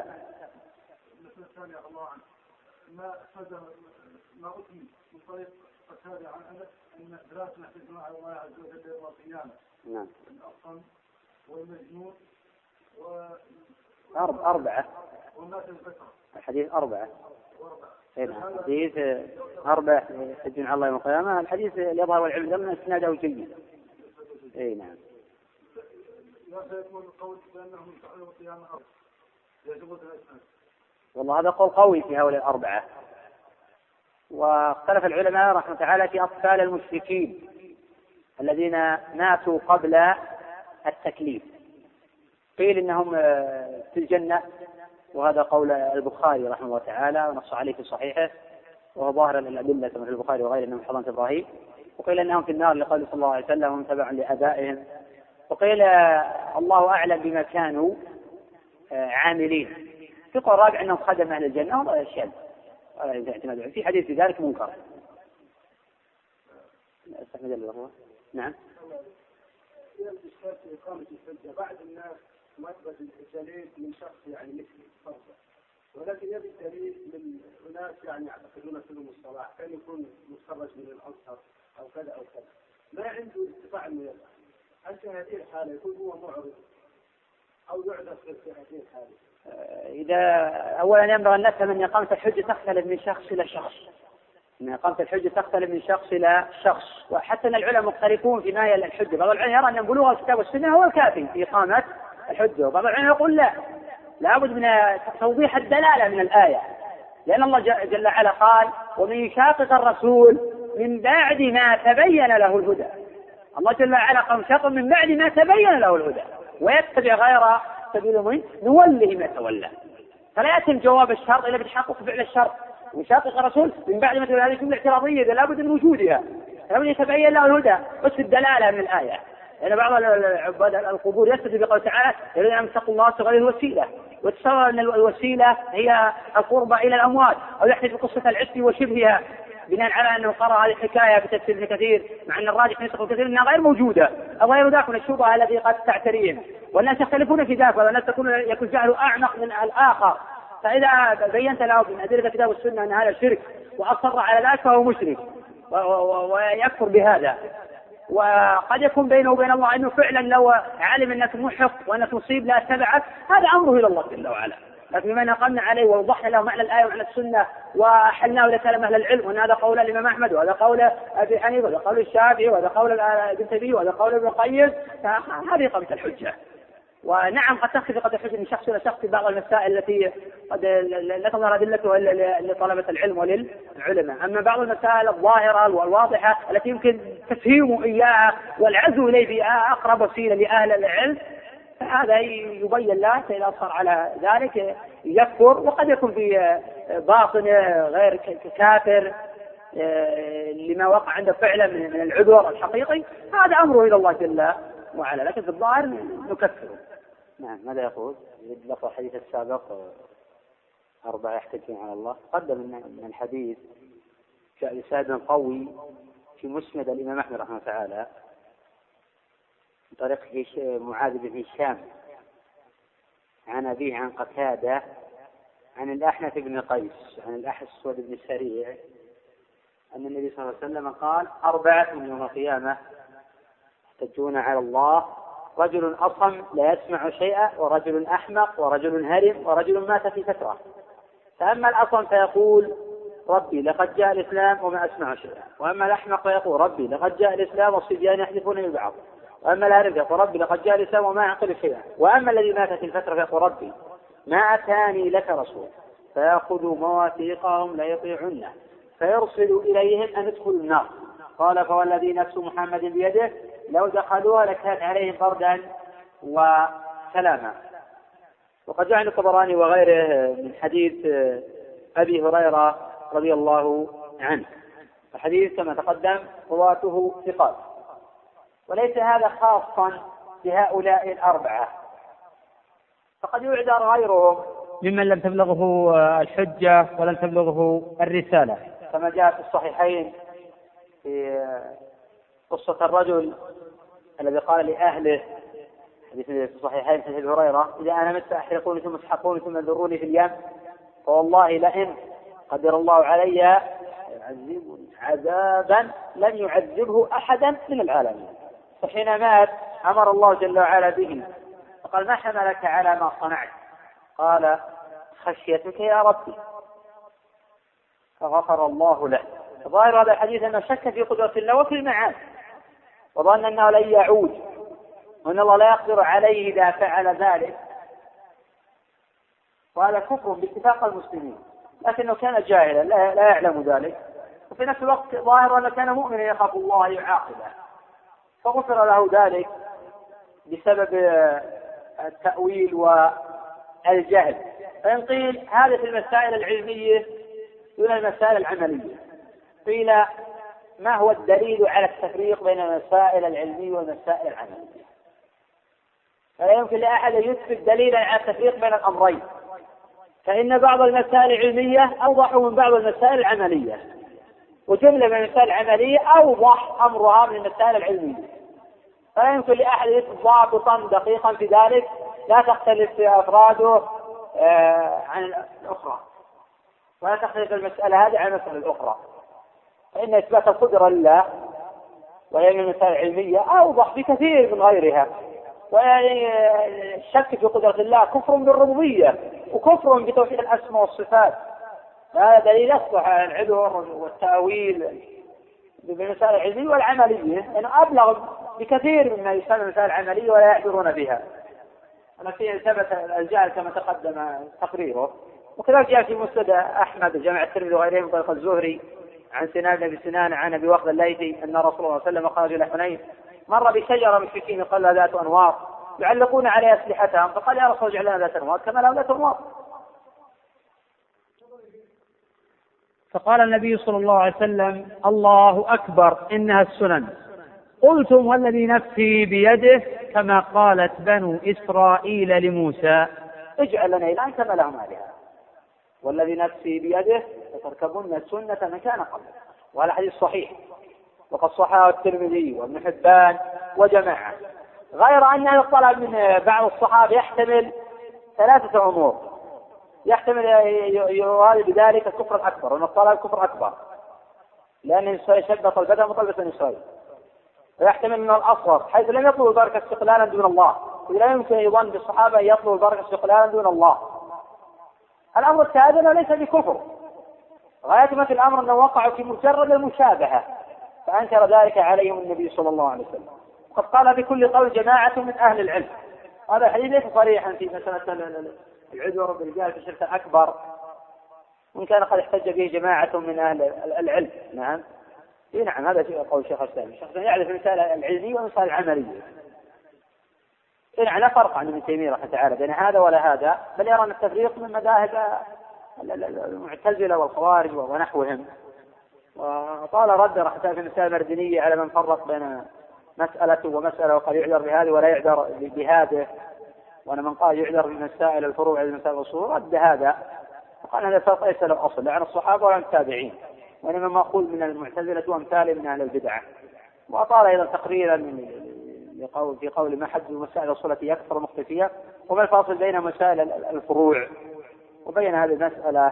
ما ما أتي من طريق هذا عن أنس أن دراسنا في الجماعة الله عز وجل يوم القيامة. نعم. الأصم والمجنون و أربعة أربعة. والناس البشر. الحديث أربعة. وأربعة. هنا حديث أربعة يحجون على الله يوم القيامة. الحديث اليظهر والعلم ضمن إسناده جيد. إيه نعم. لا سيكون القول بأنهم يوم القيامة أربعة. يجب الإسناد. والله هذا قول قوي في هؤلاء الأربعة. واختلف العلماء رحمه تعالى في أطفال المشركين الذين ماتوا قبل التكليف. قيل إنهم في الجنة، وهذا قول البخاري رحمه الله تعالى ونص عليه في صحيحه، وهو ظاهر الأدلة كما في البخاري وغيره أنهم حضنة إبراهيم. وقيل أنهم في النار لقول صلى الله عليه وسلم هم تبع لآبائهم. وقيل الله أعلم بما كانوا عاملين. في قول رابع أنهم خدم أهل الجنة، وهذا أشياء في حديث في ذلك منكر. نعم. بعض الناس مثبت الدليل من شخص يعني مثل فرضه، ولكن يبي الدليل من ناس يعني يعتقدون فيهم الصلاح، كان يكون متخرج من الازهر او كذا او كذا، ما عنده استطاع انه يفعل. هل في هذه الحاله يكون هو معرض او يعذر في هذه الحاله؟ إذا أولا ينبغي أن نفهم أن إقامة الحجة تختلف من شخص إلى شخص، أن إقامة الحجة تختلف من شخص إلى شخص، وحتى أن العلماء مختلفون في ما هي الحجة. بعض العلماء يرى أن بلوغ الكتاب والسنة هو الكافي في إقامة الحجة، وبعض العلماء يقول لا، لابد من توضيح الدلالة من الآية، لأن الله جل وعلا قال ومن يشاقق الرسول من بعد ما تبين له الهدى. الله جل وعلا قال شاق من بعد ما تبين له الهدى ويتبع غير سبيل المؤمنين نوله ما تولى. فلا يتم جواب الشرط إلا بتحقق فعل الشرط. وشاقق الرسول من بعد ما تبين هذه جملة اعتراضية لابد من وجودها، لابد يتبين له الهدى، بس الدلالة من الآية. لأن بعض عباد القبور يستدل بقول تعالى يريد أن يتقوا الله صغير الوسيلة، وتصور أن الوسيلة هي القربة إلى الأموات، أو يحتج بقصة العشق وشبهها، بناء على أنه قرأ هذه الحكاية في تفسير ابن كثير، مع أن الراجح نسخ كثير أنها غير موجودة أو غير ذاك من الشبهة التي قد تعتريهم، والناس يختلفون في ذاك، والناس تكون يكون جهله أعمق من الآخر، فإذا بينت له من أدلة الكتاب والسنة أن هذا شرك وأصر على ذلك فهو مشرك ويكفر بهذا. وقد يكون بينه وبين الله أنه فعلا لو علم أنك محق وأنك مصيب لا اتبعك، هذا أمره إلى الله جل وعلا. لكن بما نقلنا عليه ووضحنا له معنى الآية ومعنى السنة وأحلناه لكلام أهل العلم، وأن هذا قول الإمام أحمد وهذا قول أبي حنيفة وهذا قول الشافعي وهذا قول ابن تيمية وهذا قول ابن القيم، هذه قامت الحجة. ونعم قد تختلف قد الحجة من شخص إلى شخص في بعض المسائل التي قد لا تظهر أدلتها لطلبة العلم وللعلماء، أما بعض المسائل الظاهرة والواضحة التي يمكن تفهيمه إياها والعزو إليه بأقرب وسيلة لأهل العلم، فهذا يبين له فإذا أصر على ذلك يكفر، وقد يكون في باطن غير كافر لما وقع عنده فعلا من العذر الحقيقي، هذا أمره إلى الله جل وعلا، لكن في الظاهر نكفره. نعم. ماذا يقول؟ لفظ الحديث السابق أربعة يحتجون على الله، قدم من الحديث جاء بسند قوي في مسند الإمام أحمد رحمه الله تعالى من طريق معاذ بن هشام عن أبيه عن قتادة عن الأحنف بن قيس عن الأسود بن سريع أن النبي صلى الله عليه وسلم قال: أربعة من يوم القيامة يحتجون على الله: رجل أصم لا يسمع شيئا، ورجل أحمق، ورجل هرم، ورجل مات في فترة. فأما الأصم فيقول: ربي لقد جاء الإسلام وما أسمع شيئا، وأما الأحمق فيقول: ربي لقد جاء الإسلام والصبيان يحلفون ببعض، وأما الهرم فيقول: ربي لقد جاء الإسلام وما أعقل شيئا، وأما الذي مات في الفترة فيقول: ربي ما أتاني لك رسول فيأخذوا مواثيقهم لا يطيعونه فيرسل إليهم أن ادخلوا النار. قال: فوالذي نفس محمد بيده لو دخلوها لكان عليهم بردا وسلاما. وقد جاء عن الطبراني وغيره من حديث أبي هريرة رضي الله عنه، الحديث كما تقدم رواته ثقات، وليس هذا خاصا بهؤلاء الأربعة، فقد يعذر غيرهم ممن لم تبلغه الحجة ولم تبلغه الرسالة، كما جاء في الصحيحين في قصة الرجل الذي قال لأهله حديث في الصحيحين في أبي هريرة: إذا أنا مت أحرقوني ثم اسحقوني ثم ذروني في اليم، فوالله لئن قدر الله علي يعذبني عذابا لم يعذبه أحدا من العالمين. فحين مات أمر الله جل وعلا به فقال: ما حملك على ما صنعت؟ قال: خشيتك يا ربي، فغفر الله له. ظاهر هذا الحديث أنه شك في قدرة الله وفي المعاد، وظن أنه لن يعود وأن الله لا يقدر عليه إذا فعل ذلك، وهذا كفر باتفاق المسلمين، لكنه كان جاهلا لا يعلم ذلك، وفي نفس الوقت ظاهر أنه كان مؤمنا يخاف الله يعاقبه، فغفر له ذلك بسبب التأويل والجهل. فإن قيل هذا في المسائل العلمية دون المسائل العملية، قيل ما هو الدليل على التفريق بين المسائل العلمية والمسائل العملية؟ فلا يمكن لأحد يثبت دليلا على التفريق بين الأمرين، فإن بعض المسائل العلمية أوضح من بعض المسائل العملية، وجملة من المسائل العملية أوضح أمرها من المسائل العلمية، فلا يمكن لأحد يثبت ضابطا دقيقا في ذلك لا تختلف في أفراده عن الأخرى، ولا تختلف المسألة هذه عن المسألة الأخرى، فإن إثبات القدرة لله وهي من المسائل العلمية أوضح بكثير من غيرها. ويعني الشك في قدرة الله كفر بالربوبية وكفر بتوحيد الأسماء والصفات، هذا دليل يصلح على العذر والتأويل بالمسائل العلمية والعملية، لأنه أبلغ بكثير مما يسمى المسائل العملية ولا يعذرون بها، ولكن ثبت الجهل كما تقدم تقريره. وكذلك جاء في مسند أحمد جامع الترمذي وغيره من طريق الزهري عن سنان بن سنان عن أبي وقد الليثي أن رسول الله صلى الله عليه وسلم خرج إلى حنين مر بشجرة مشركين قال لها ذات أنوار يعلقون عليها أسلحتهم، فقال: يا رسول الله اجعل لنا ذات أنوار كما لهم ذات أنوار. فقال النبي صلى الله عليه وسلم: الله أكبر إنها السنن. قلتم: والذي نفسي بيده كما قالت بنو إسرائيل لموسى: اجعل لنا إلها كما لهم آلهة. والذي نفسي بيده لتركبن سنة من كان قبل. وهذا حديث صحيح وقد صححه الترمذي وابن حبان وجماعة. غير أن هذا الطلب من بعض الصحابة يحتمل ثلاثة أمور. يحتمل يراد بذلك الكفر الأكبر، وأن الطلب كفر أكبر لأنه شبط البدن مطلبة إسرائيل. ويحتمل من الأصغر حيث لم يطلب البركة استقلالا دون الله، ولا يمكن يظن بالصحابة أن يطلبوا البركة استقلالا دون الله. الأمر الثالث أنه ليس بكفر، غاية ما في الأمر أنه وقعوا في مجرد المشابهة، فأنكر ذلك عليهم النبي صلى الله عليه وسلم. وقد قال بكل قول جماعة من أهل العلم. هذا الحديث ليس صريحا في مسألة العذر بالرجال في الشرك الأكبر، وإن كان قد احتج به جماعة من أهل العلم. نعم نعم هذا شيء قول الشيخ الإسلام. الشيخ يعرف المسألة العلمية والمسألة العملية. لا فرق عن ابن تيمية رحمه تعالى بين هذا ولا هذا، بل يرى أن التفريق من مذاهب المعتزلة والخوارج ونحوهم. وقال رد رحمه تعالى في المسألة المردنية على من فرق بين مسألة ومسألة وقال يعذر بهذه ولا يعذر بهذه، وأنا من قال يعذر بمسائل الفروع على مسائل الأصول رد هذا وقال هذا فرق ليس له أصل لا عن الصحابة ولا عن التابعين، وإنما مأخوذ من المعتزلة وأمثاله من أهل البدعة. وأطال أيضا تقريرا من يقول في قول ما حد مسائل الأصول التي أكثر مختلفية وما الفاصل بين مسائل الفروع، وبين هذه المسألة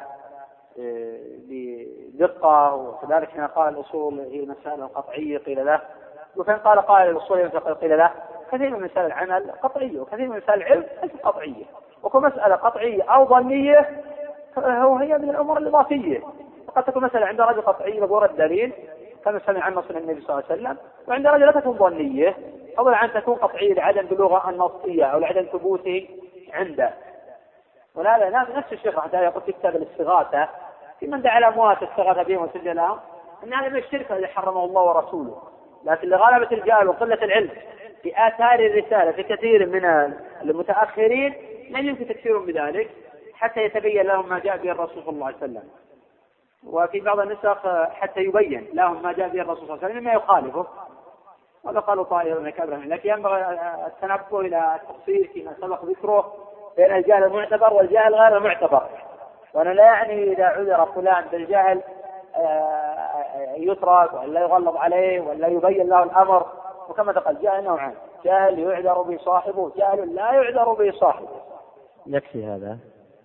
بدقة. وكذلك حين قال الأصول هي المسائل القطعية قيل له، وكان قال قال الأصول قيل له كثير من مسائل العمل قطعية وكثير من مسائل العلم ليست قطعية، وكل مسألة قطعية أو ظنية هو هي من الأمور الإضافية. وقد تكون مسألة عند رجل قطعية بقول الدليل كما سمع عن نص النبي صلى الله عليه وسلم، وعند رجل لا تكون ظنية أولا عن تكون قطعية لعدم بلوغ النصية أو لعدم ثبوته عنده. ولا نفس الشيخ حتى يقول في كتاب الاستغاثة في من دعا الأموات استغاث بهم وسجل لهم أن هذا من الشرك الذي حرمه الله ورسوله، لكن لغلبة الجهل وقلة العلم في آثار الرسالة في كثير من المتأخرين لم يمكن تكفيرهم بذلك حتى يتبين لهم ما جاء به الرسول صلى الله عليه وسلم. وفي بعض النسخ حتى يبين لهم ما جاء به الرسول صلى الله عليه وسلم مما يخالفه. وهذا قالوا طائر من كبرهم، لكن ينبغي التنبه إلى التفصيل فيما سبق ذكره بين الجهل المعتبر والجهل غير المعتبر. وأنا لا يعني إذا عذر فلان بالجهل يترك ولا يغلظ عليه ولا يبين له الأمر. وكما تقول جاهل نوعان، جاهل يعذر به صاحبه، جاهل لا يعذر به صاحبه. يكفي هذا.